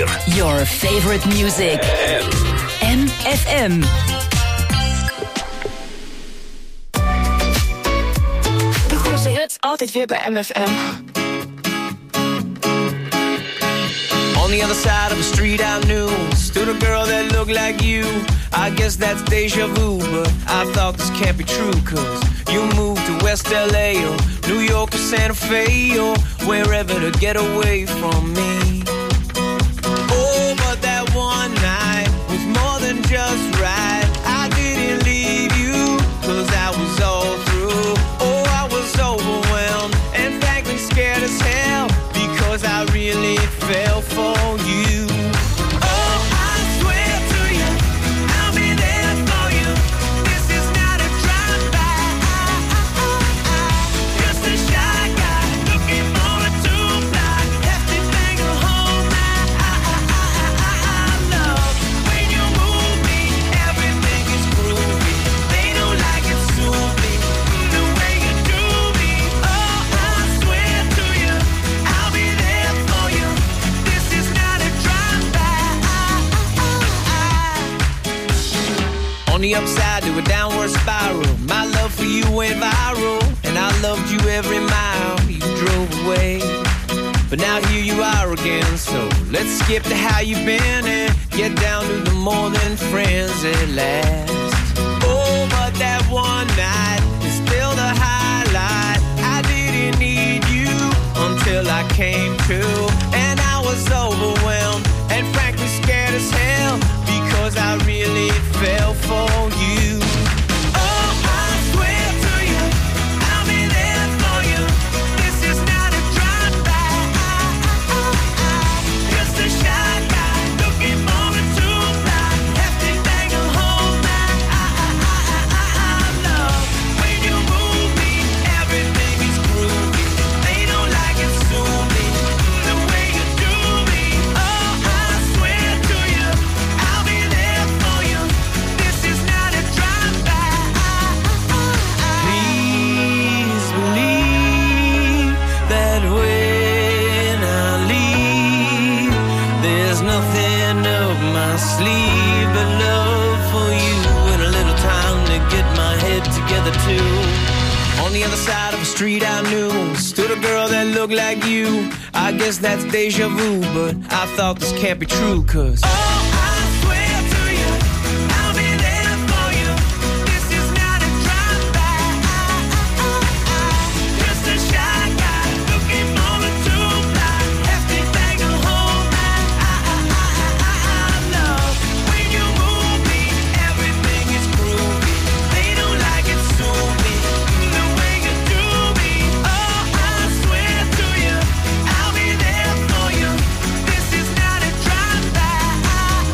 4. Your favorite music. MFM. De grootste hits altijd weer bij MFM. On the other side of the street I knew stood a girl that looked like you. I guess that's deja vu, but I thought this can't be true, cause you moved to West LA or New York or Santa Fe or wherever to get away from me. Oh, but that one night was more than just right. I didn't leave you, cause I was all through. Oh, I was overwhelmed and frankly scared as hell, because I really fell for you. On the upside to a downward spiral, my love for you went viral, and I loved you every mile you drove away. But now here you are again, so let's skip to how you've been and get down to the more than friends at last. Oh, but that one night is still the highlight. I didn't need you until I came to, and I was overwhelmed and frankly scared as hell, because I really fell for you. Oh, I swear to you, I'll be there for you. This is not a drive-by, just a shy guy looking for a two-ply, hefty thing to hold my love. When you move me, everything is groovy. They don't like it, sue me the way you do me. Oh, I swear to you, I'll be there for you. This is not a drive-by. Please believe that when I leave, there's nothing up my sleeve but love for you and a little time to get my head together too. On the other side of the street I knew stood a girl that looked like you. I guess that's deja vu, but I thought this can't be true, cause oh, I swear to you, I'll be there for you. This is not a drive-by, just a shy guy looking for a two-ply, hefty thing to hold my love. When you move me, everything is groovy. They don't like it, sue me the way you do me. Oh, I swear to you, I'll be there for you. This is not a drive-by.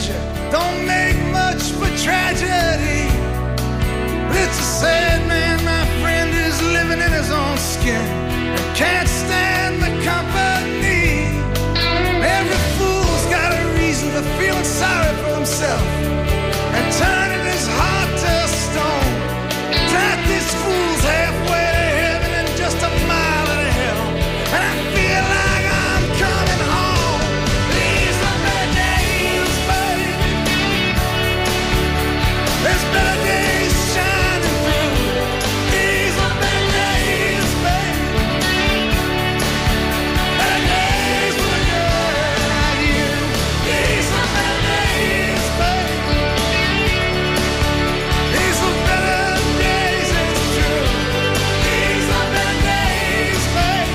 pleasure don't make much for tragedy. It's a sad man, my friend, is living in his own skin and can't stand the company. Every fool's got a reason for feeling sorry for himself and turning his heart to stone. Drive these fools halfway to heaven and just a mile to hell, and I feel like I'm coming home. These are better days, baby. There's better days shining through. These are better days, baby. Better days with a girl like you. These are better days, baby. These are better days, it's true. These are better days, baby.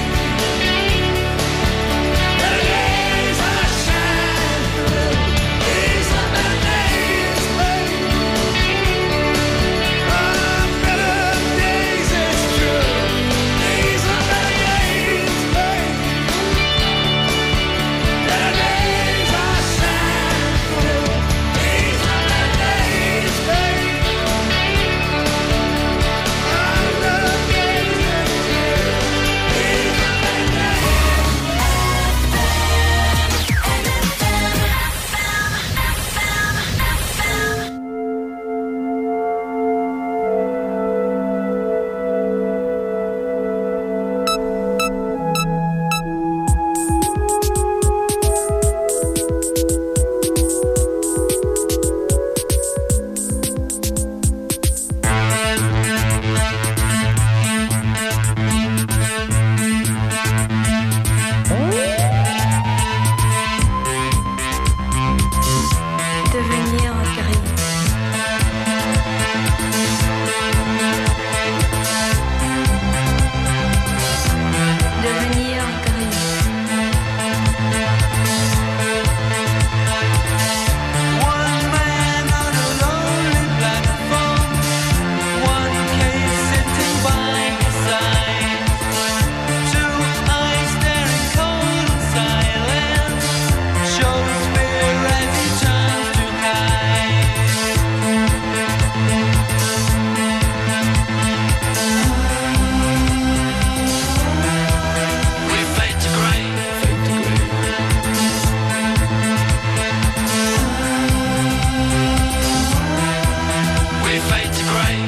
Better days I shine through. These are better days, baby. Better days, it's true. These are better days, baby. Better days I shine through. These are better days, baby. Devenir gris. Devenir gris. One man on a lonely platform, one case sitting by his side, two eyes staring cold and silent, shows fear as he turns to hide. We fade to grey. We fade to grey.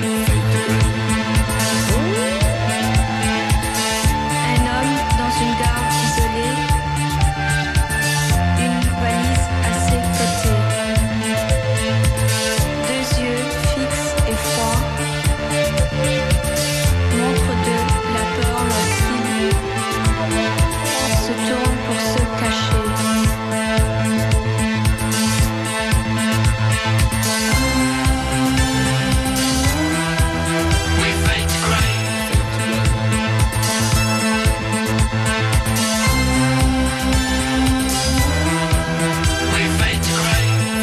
Un homme dans une gare isolée, une valise à ses côtés, deux yeux fixes et froids, montre de la peur lorsqu'il se tourne pour se cacher. We fade to grey. We fade to grey.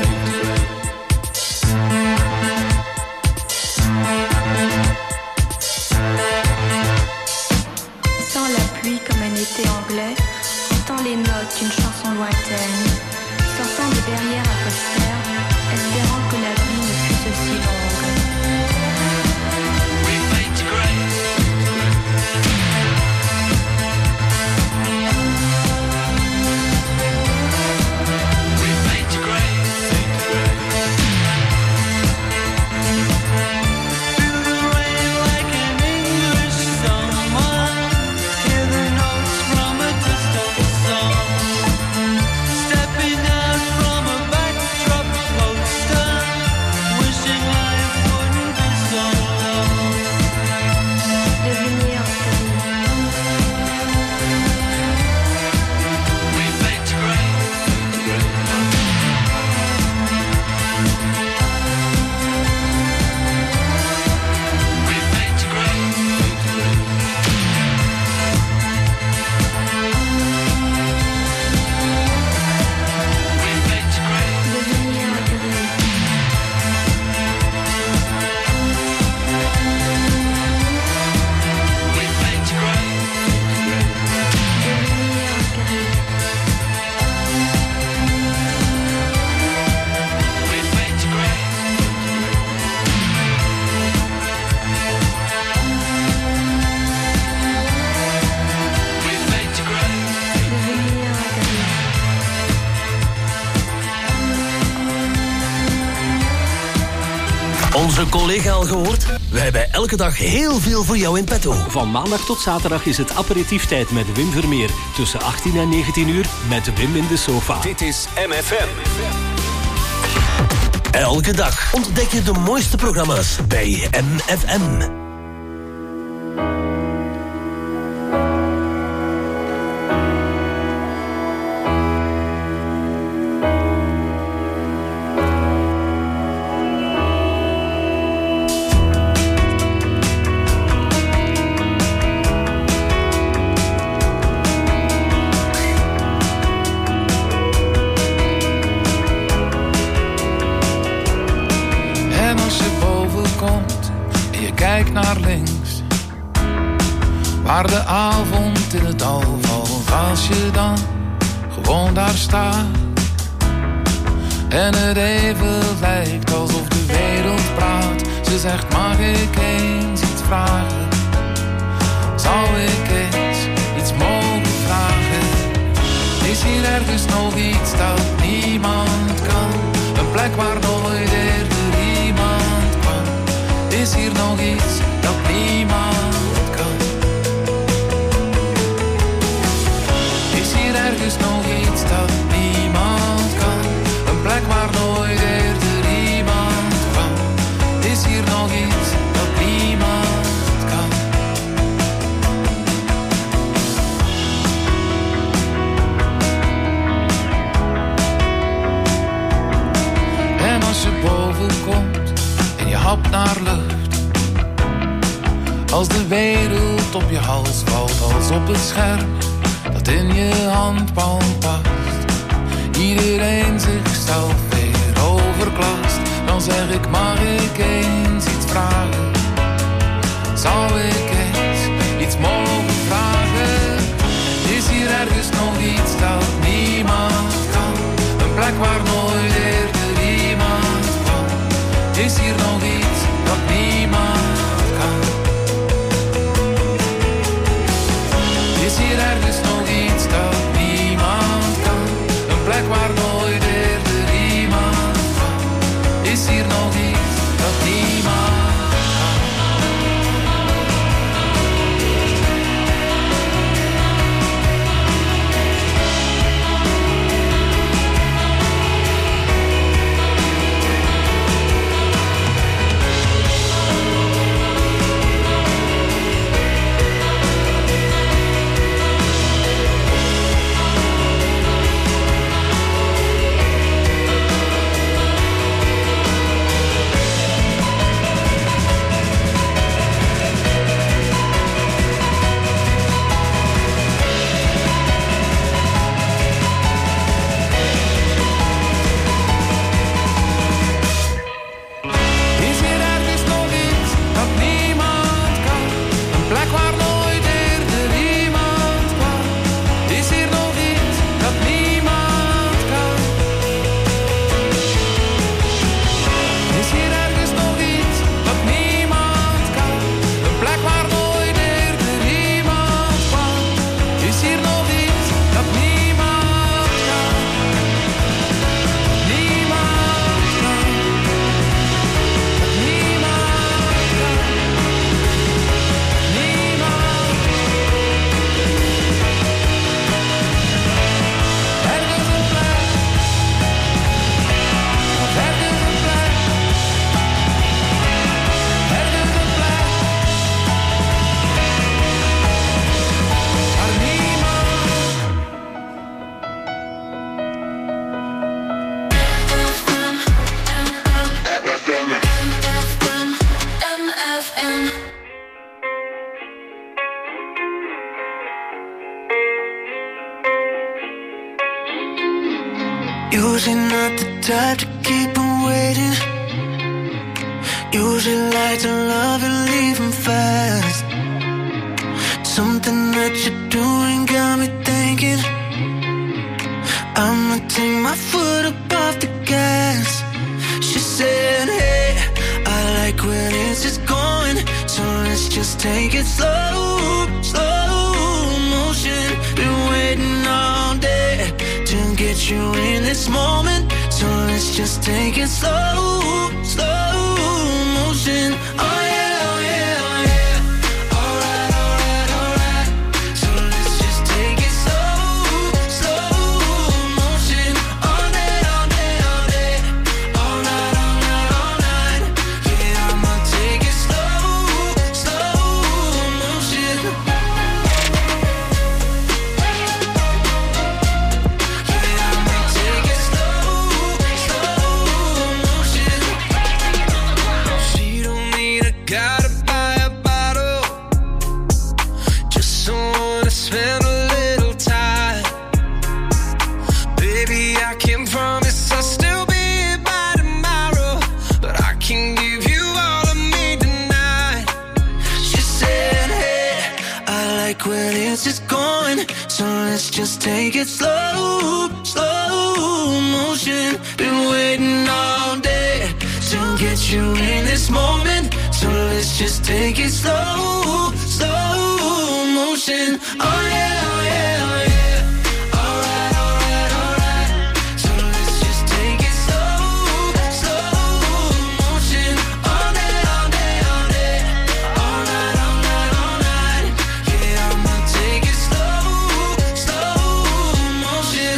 Sans la pluie comme un été anglais, entend les notes d'une chanson lointaine, sortant de derrière un poster, espérant que la vie ne fût aussi longue. We fade to grey. We fade to grey. Feel the rain like an English summer. Hear the notes from a distant song. Stepping out from a backdrop poster, wishing life Onze collega al gehoord? We hebben elke dag heel veel voor jou in petto. Van maandag tot zaterdag is het aperitieftijd met Wim Vermeer. Tussen 18 en 19 uur met Wim in de sofa. Dit is MFM. Elke dag ontdek je de mooiste programma's bij MFM. Waar de avond in het dal valt, als je dan gewoon daar staat. En het even lijkt alsof de wereld praat. Ze zegt, mag ik eens iets vragen? Zou ik eens iets mogen vragen? Is hier ergens nog iets dat niemand kan? Een plek waar nooit eerder iemand kwam. Is hier nog iets dat niemand kan? Is hier ergens nog iets dat niemand kan? Een plek waar nooit eerder iemand kwam. Is hier nog iets dat niemand kan? En als je boven komt en je hapt naar lucht, als de wereld op je hals valt als op het scherm dat in je handpalm past, iedereen zichzelf weer overklast, dan zeg ik, mag ik eens iets vragen? Zou ik eens iets mogen vragen? Is hier ergens nog iets dat niemand kan? Een plek waar nooit eerder iemand kwam. Is hier nog iets dat niemand kan? Is hier ergens nog iets dat niemand kan? Een plek waar nooit eerder iemand kwam. Is hier nog iets dat niemand Usually not the type to keep him waiting. Usually like to love and leave him fast. Something that you're doing got me thinking I'ma take my foot up off the gas. She said, hey, I like when it's just going, so let's just take it slow, slow motion. Been waiting all day to get you in this moment, so let's just take it slow, slow motion. Oh yeah, oh yeah, oh yeah. Alright, alright, alright. So let's just take it slow, slow motion. All day, all day, all day. All night, all night, all night. Yeah, I'ma take it slow, slow motion. She don't need a guy to buy a bottle, just someone to spend a little time. Baby, I can promise I'll still be here by tomorrow, but I can give you all of me tonight. She said, hey, I like when it's just going, so let's just take it slow, slow motion. Been waiting all day to get you in this moment, so let's just take it slow, slow motion. Oh yeah, oh yeah, oh yeah. Alright, alright, alright. So let's just take it slow, slow motion. All day, all day, all day. All night, all night, all night. Yeah, I'ma take it slow, slow motion.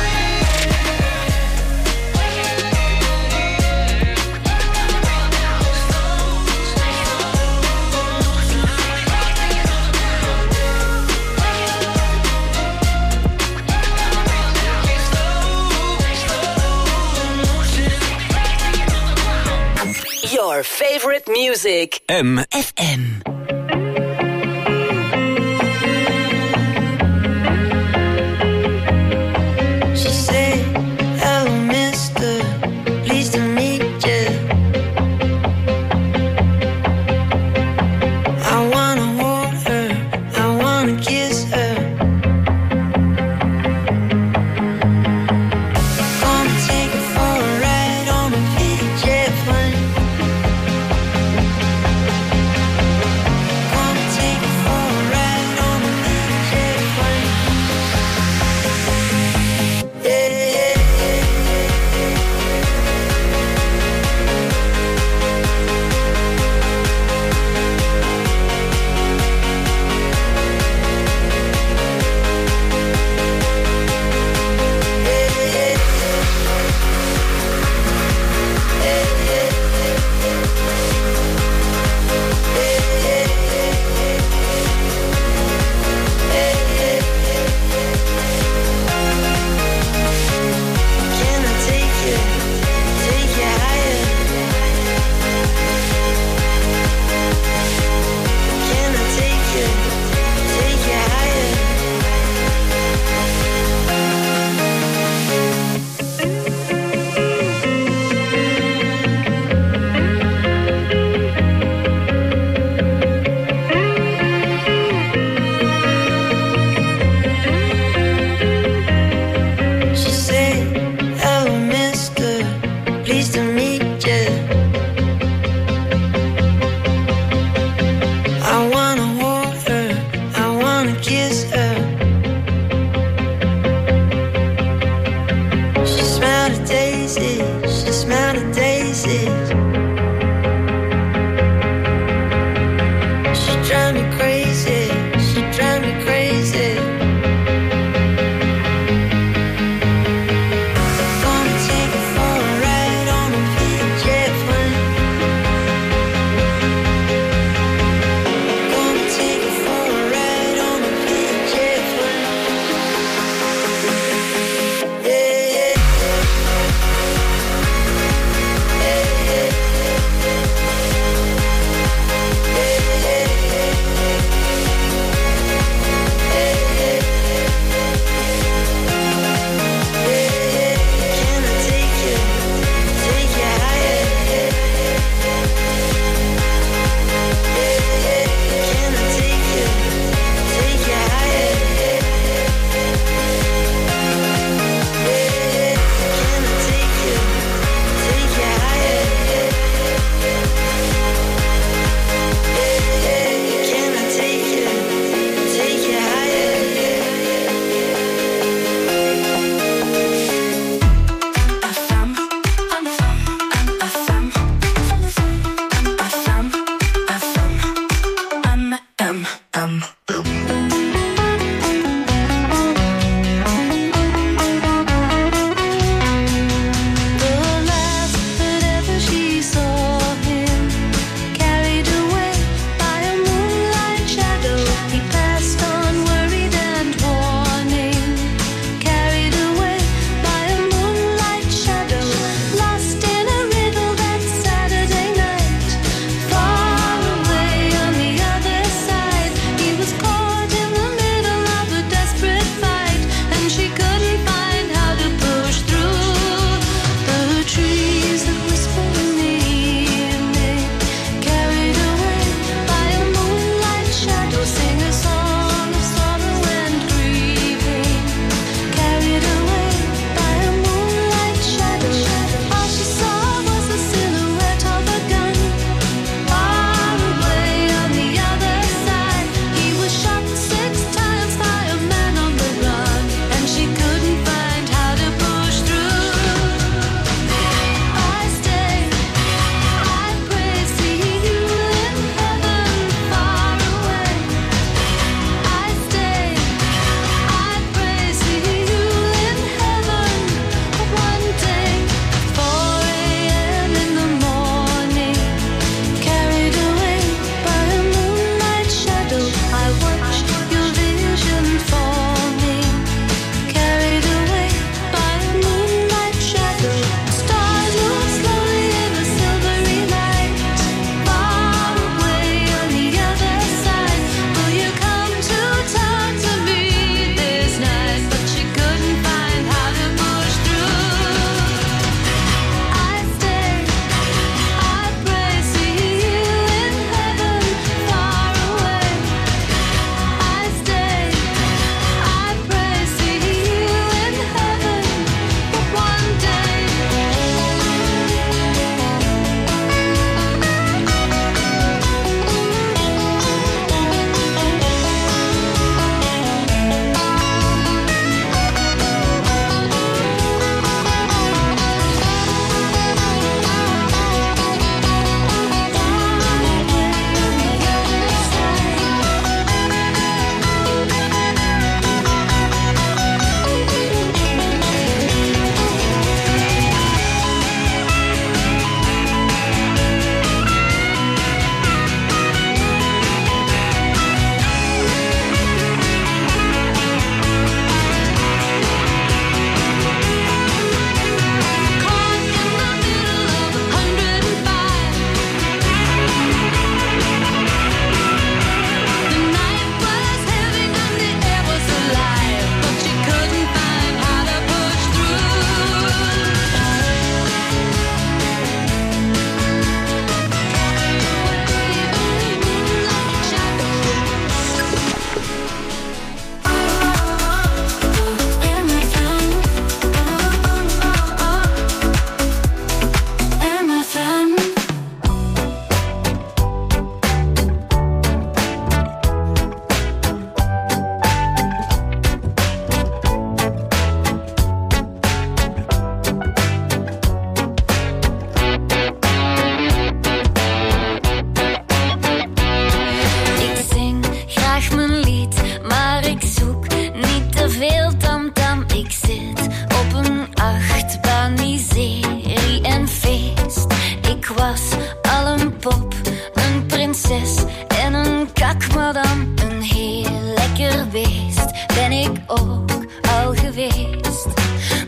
Your favorite music. MFM. She said, hello mister, pleased to meet you. I wanna hold her, I wanna kiss her. Gonna take her for a ride on my PJ plane.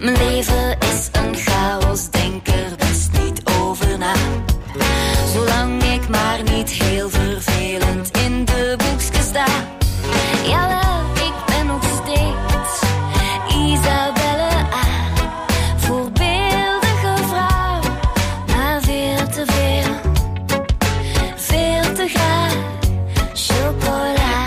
Mijn leven is een chaos, denk er best niet over na. Zolang ik maar niet heel vervelend in de boekjes sta. Jawel, ik ben nog steeds Isabelle A. Voorbeeldige vrouw, maar veel te veel. Veel te graag chocola.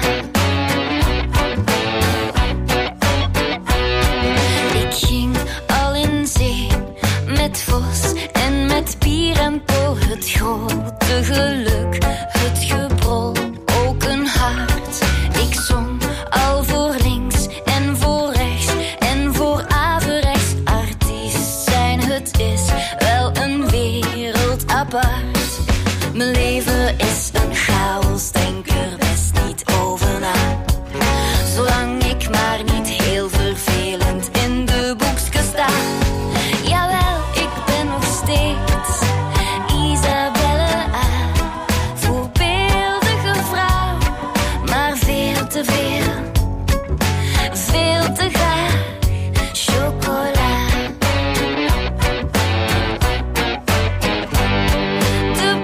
Ik ging al in zee met Vos en met Pier en Po. Het grote geluk, het gebrol, ook een hart. Ik zong al voor links en voor rechts en voor averechts. Artiest zijn, het is wel een wereld apart. Mijn leven is een chaos, denk er best niet over na. Zolang ik maar niet heel vervelend in de boekjes sta. Jawel, ik ben nog steeds Isabelle A. Voorbeeldige vrouw, maar veel te veel. Veel te graag chocola. De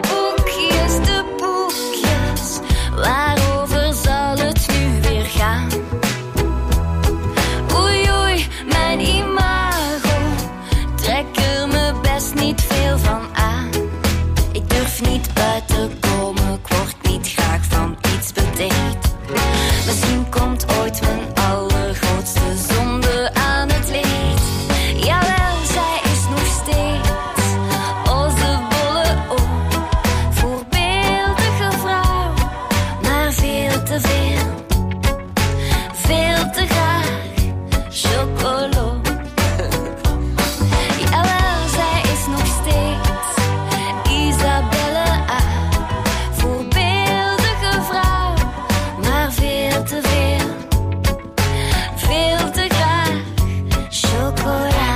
boekjes, waarover zal het nu weer gaan? Oei oei, mijn imago, trek er me best niet veel van aan. Ik durf niet buiten komen, ik word niet graag van iets beticht. Misschien komt ooit mijn allergrootste zonde aan het licht. Jawel, zij is nog steeds onze bolle oom. Voorbeeldige vrouw, maar veel te veel. Veel te graag chocolo. Jawel, zij is nog steeds Isabelle A. Voorbeeldige vrouw, maar veel te veel. Veel te graag chocola.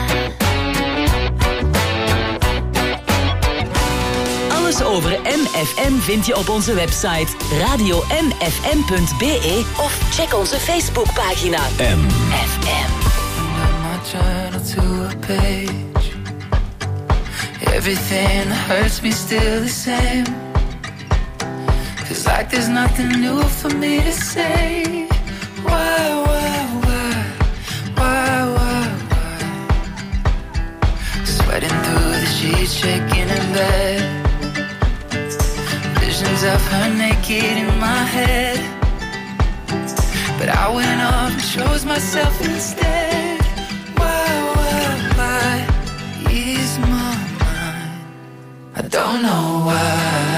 Alles over MFM vind je op onze website radio-mfm.be of check onze Facebookpagina MFM. My journal to a page. Everything hurts me still the same. Feels like there's nothing new for me to say. Why? Sweating through the sheets, shaking in bed. Visions of her naked in my head. But I went off and chose myself instead. Why ease my mind? I don't know why.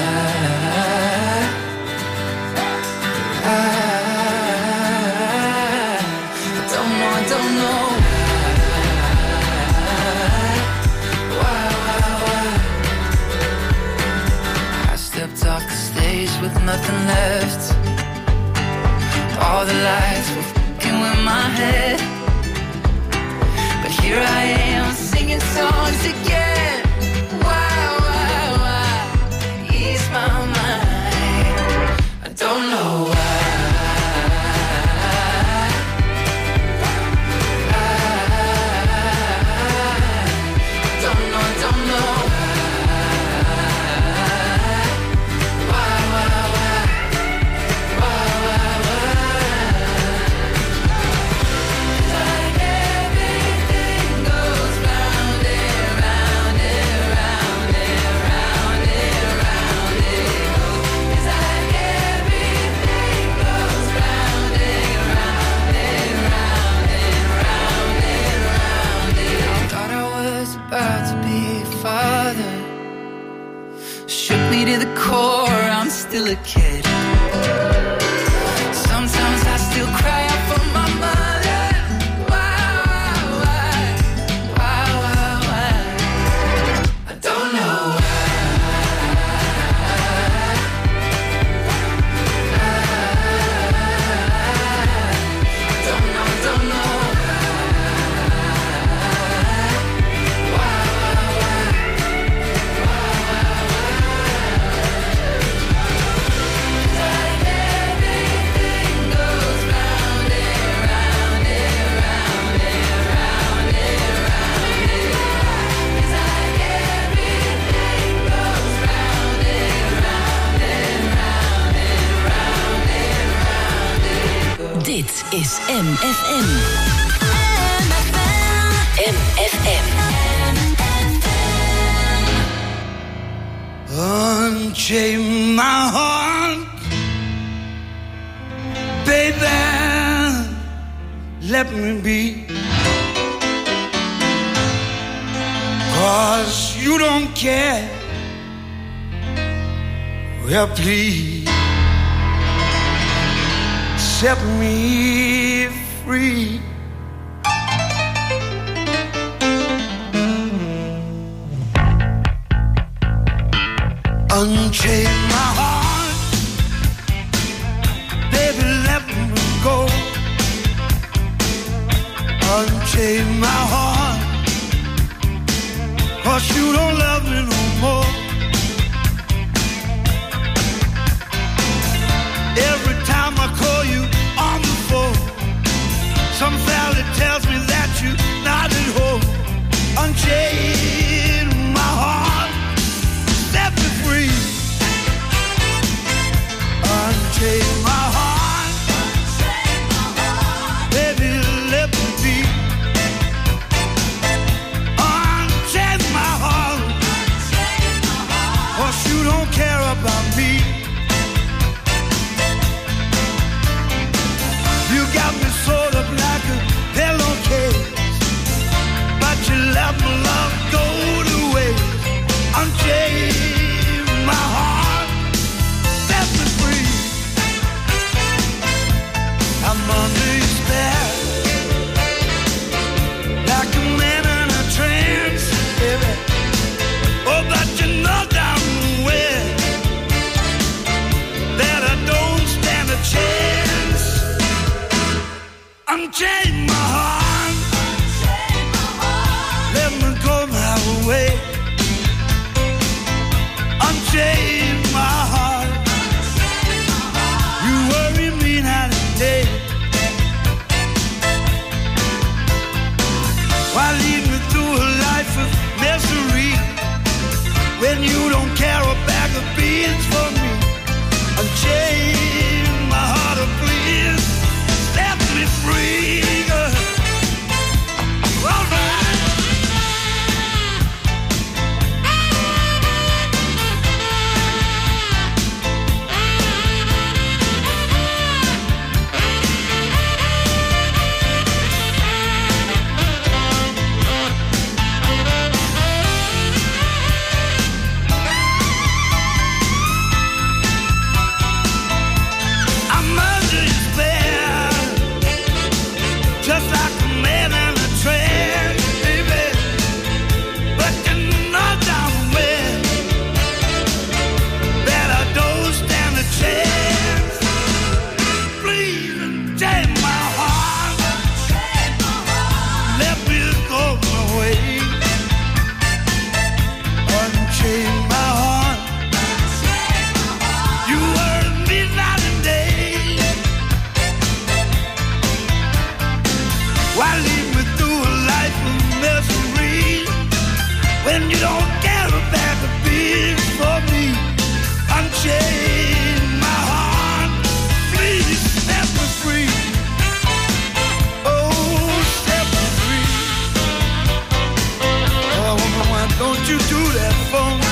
I don't know why. I stepped off the stage with nothing left. All the lights were fucking with my head. But here I am singing songs again. Why ease my mind? I don't know why. To the core, I'm still a kid. Sometimes I still cry out for my mother. Why? I don't know don't know. Everything goes round MFM. MFM. Unchain my heart, baby, let me be. 'Cause you don't care. Well, please set me free. Unchain my heart, baby, let me go. Unchain my heart, 'cause you don't love me no more. Every time I call you on the phone, some fella tells me that you're not at home. Unchain my heart, set me free. Unchain my heart, baby, let me be. Unchain my heart, 'cause you don't care about me. You got me sewed up like a pillowcase, but you let my love go to waste. Unchain my heart, set me free. I'm under your spell, like a man in a trance, baby. Oh, but you know damn well that I don't stand a chance. Unchain my heart, let me go my way. Unchain my heart, you worry me night and day. Why lead me through a life of misery when you don't care a bag of beans for me? Unchain my heart, oh please, set me free. All right. I'm under your spell, just like a man in a trance, baby. But you know damn well that I don't stand a chance. Please unchain my heart, let me go my way. Unchain my heart, you worry me night and day. Why lead me through a life of misery when you don't care about the beans for me? Unchain my heart, please set me free. Oh, set me free. Oh, woman, why don't you do that for me?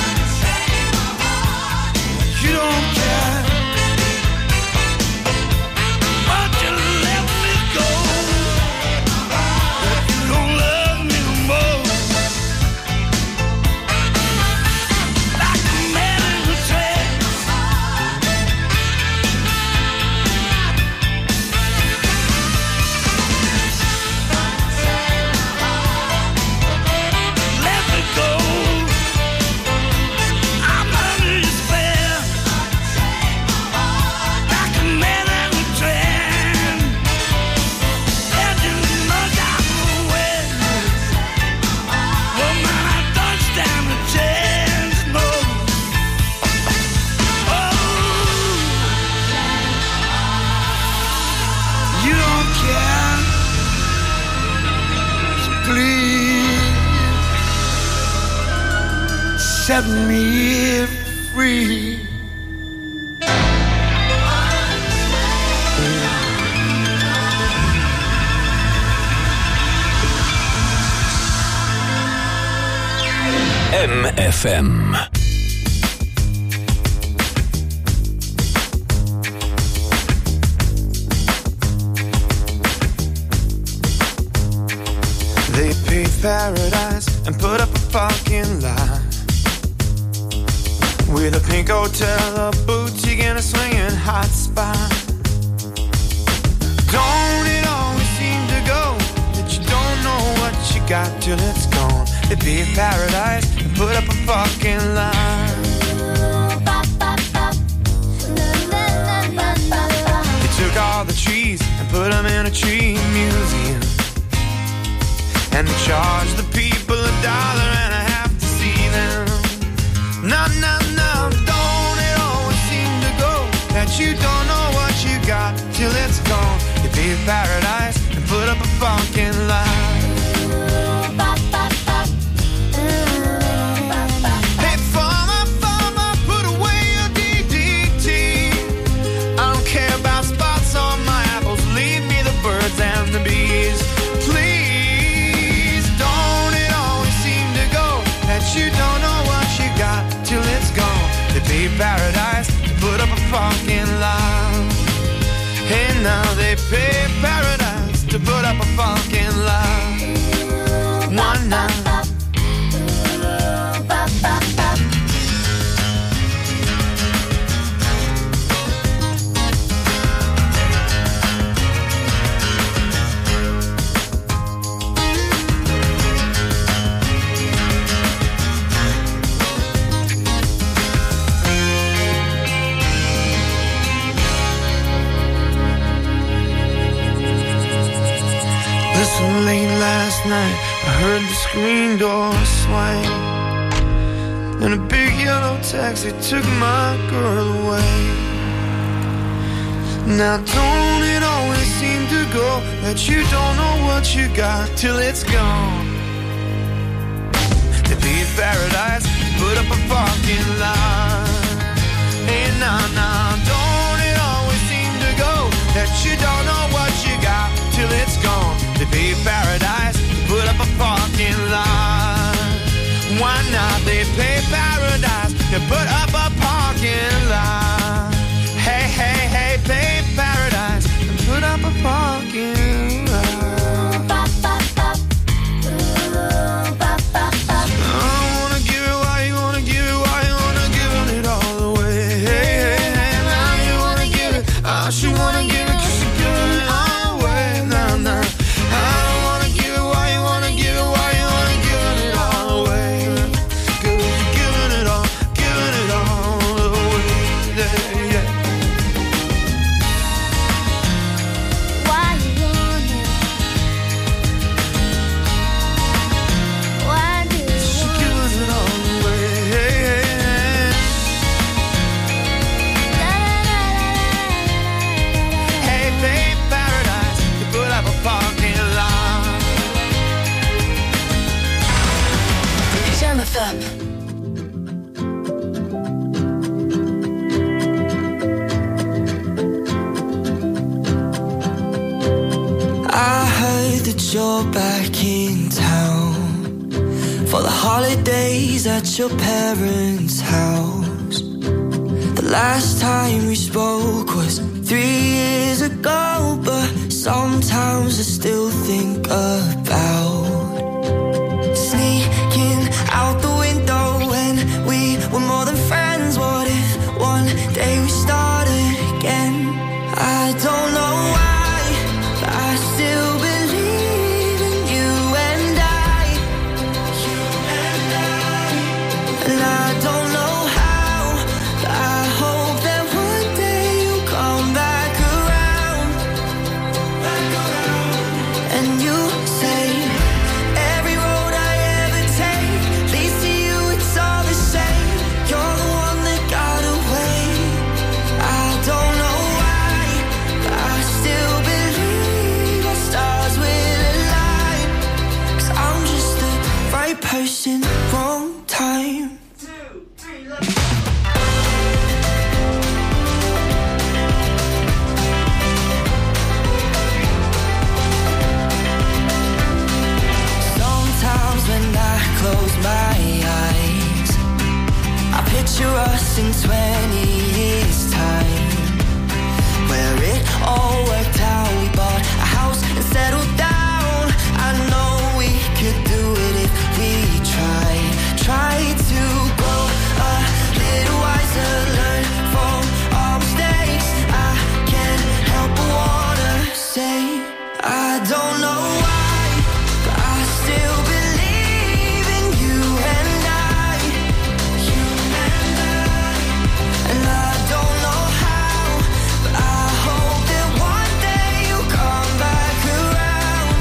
You don't care. Won't you let me go? If you don't love me no more, like a man in a trance. Let me go. I'm under your spell, like a man in a trance. And you know damn well, woman, I don't stand a chance, no. Oh, you don't care, so please set me free. MFM. They paved paradise and put up a fucking lie with a pink hotel, a boutique, and a swinging hot spot. Don't it always seem to go that you don't know what you got till it's gone? They paved paradise and put up a fucking line. They took all the trees and put them in a tree museum, and they charged the people $1.50 to see them. No, no, no, don't it always seem to go that you don't know what you got till it's gone? They paved paradise and put up a fucking line. Hey, farmer, put away your DDT. I don't care about spots on my apples. Leave me the birds and the bees, please. Don't it always seem to go that you don't know what you got till it's gone? They paved paradise to put up a fucking line. Hey, now they paved paradise to put up a fucking line. One night. Listen, late last night I heard the screen door swing, and a big yellow taxi took my girl away. Now don't it always seem to go that you don't know what you got till it's gone? They paved paradise, put up a fucking line. Hey, nah, nah, don't it always seem to go that you don't know what you got till it's gone? They paved paradise, put up a fucking line. Why not? They paved paradise, they put up a parking lot. Hey, hey, hey, paved paradise, and put up a parking lot. I wanna give it, why you wanna give it, why you wanna give it all away? Hey, hey, hey, now you wanna give it, she wanna give it, 'cause she's giving it all away. Nah, nah. I don't wanna give it, why you wanna give it, why you wanna give it all away? 'Cause you're giving it all away, yeah, yeah. Why you want it? Why do you She's giving it all away, hey, hey, hey. Hey, babe, paradise, you put up a parking lot. Jam FM. I heard that you're back in town for the holidays at your parents' house. The last time we spoke was 3 years ago, but sometimes I still think about sneaking out the window when we were more than friends. What if one day we started again? I don't know why, but I still believe in you and I. And I don't know how, but I hope that one day you'll come back around. And you say every road I ever take leads to you, it's all the same. You're the one that got away. I don't know why, but I still believe our stars will align. 'Cause I'm just the right person, wrong time. Sometimes when I close my eyes, I picture us in 20 years' time, where it all worked out. We bought a house and settled down. I know we could do it if we try to grow a little wiser, learn from our mistakes. I can't help but wanna say I don't know why, but I still believe in you and I, and I don't know how, but I hope that one day you'll come back around,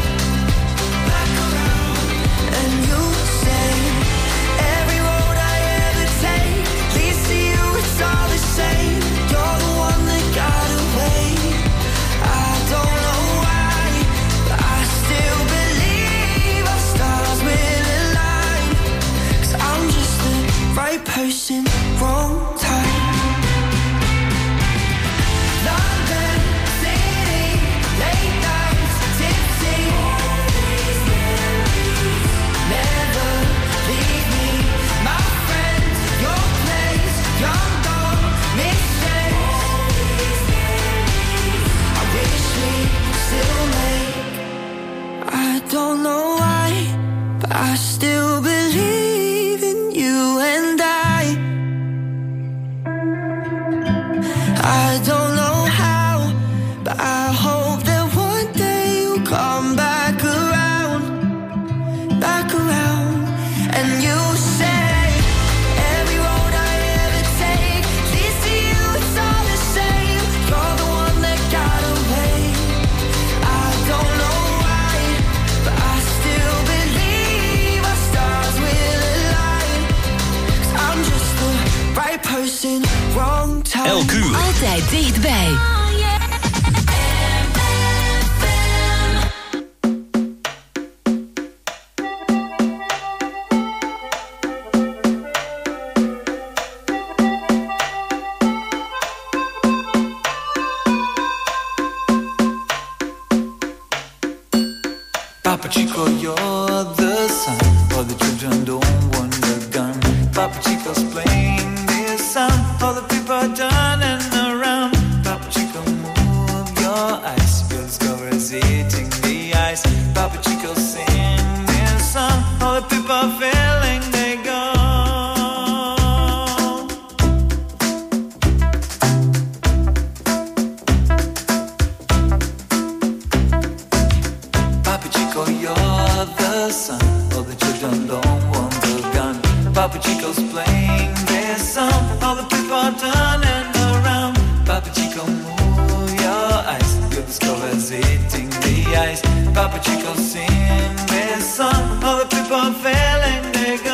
and you'll say every road I ever take leads to you, it's all the same. You're the one that got away. I don't know why, but I still believe our stars will align, 'cause I'm just the right person, wrong time. London City, late nights, tipsy. Never leave me, my friend. Your place, young dog, mistakes. I wish we still make. I don't know why, but I still believe in you and I don't know how, but I hope that one day you'll come back around, and you say every road I ever take leads to you, it's all the same. You're the one that got away. I don't know why, but I still believe our stars will align, 'cause I'm just the right person, wrong time. Elk uur. Altijd dichtbij. Papa Chico, you're the sun, all the children don't want the gun. Papa Chico's playing this song, all the people are turning around. Papa Chico, move your eyes, you'll discover it's eating the ice. Papa Chico, sing this song, all the people are feeling they go. Papa Chico, you're the sun, all the children don't want the gun. Papa Chico's playing this song, all the people are turning around. Papa Chico, move your eyes, you'll discover it's eating the ice. Papa Chico, sing this song, all the people are feeling they go.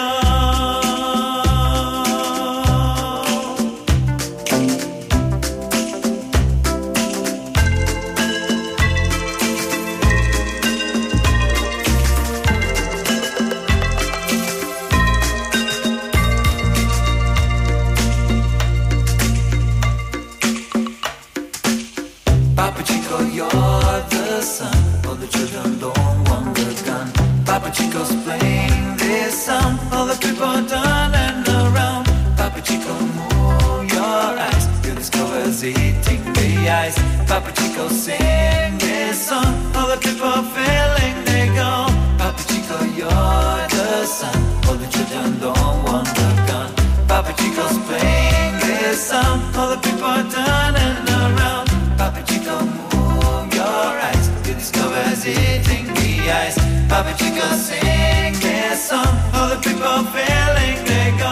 Papa Chico, you're the sun, all the children don't want the gun. Papa Chico's playing this song, all the people are turning around. Papa Chico, move your eyes, you'll discover it's eating the ice. Papa Chico, sing this song, all the people are feeling they go. Papa Chico, you're the sun, all the children don't want the gun. Papa Chico's playing this song, all the people are turning around. Papa Chico, move your eyes, you discover it's eating the ice. Papa Chico, sing this song, all the people feeling they go.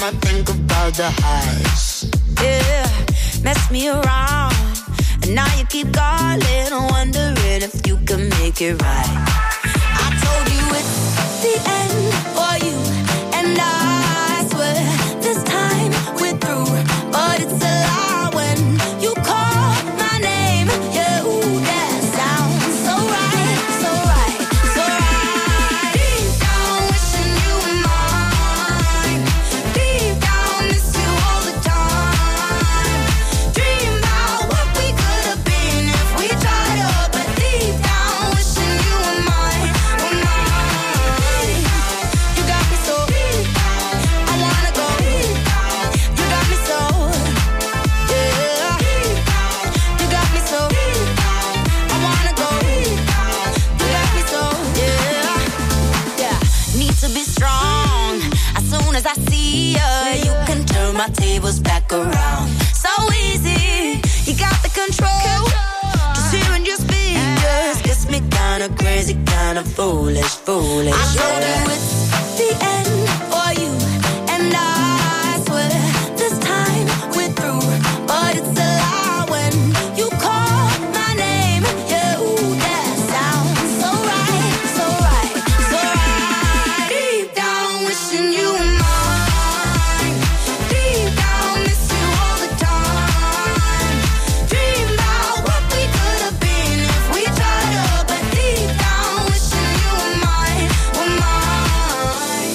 I think about the highs. Yeah, mess me around, and now you keep calling, wondering if you can make it right. I told you it's the end for you, and I swear this time we're through. But it's a lie when you call my name. Yeah, ooh, that sounds so right, so right, so right. Deep down, wishing you were mine. Deep down, miss you all the time. Dream about what we could have been if we tried up. But deep down, wishing you were mine, were mine. You got me so deep down, I wanna go deep down. You got me so, yeah. You got me so deep down, I wanna go deep down. You got me so, yeah. Yeah, need to be strong. As soon as I see you, you can turn my tables back around. So easy, you got the control. Just hearing your speakers gets me kinda crazy, kinda foolish, foolish. I told you it's the end for you, and I swear this time we're through. But it's a lie when you call my name. Yeah, ooh, that sounds so right, so right, so right. Deep down, wishing you were mine. Deep down, miss you all the time. Dream about what we could have been if we tried up. But deep down, wishing you were mine, were mine.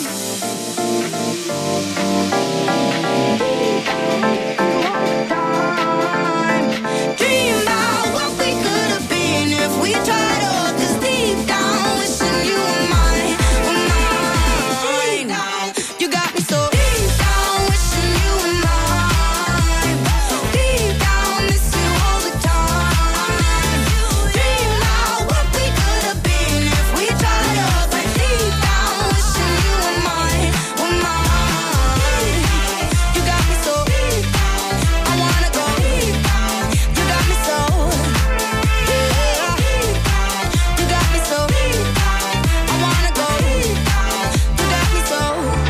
Dream about what we could have been if we tried up. 'Cause deep down, wishing you were mine, were mine. You got me so deep down, wishing you were mine. Deep down, miss you all the time. Dream about what we could have been if we tried up. But deep down, wishing you were mine, were mine. You got me so deep down, I wanna go deep down. You got me so, yeah. You got me so deep down, I wanna go deep down. You got me so.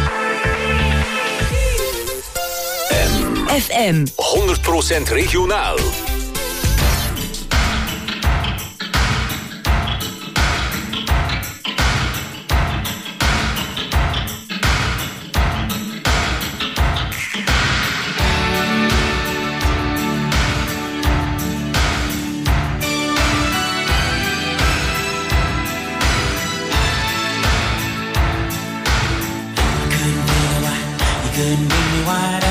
FM 100% regionaal. You couldn't bring me wide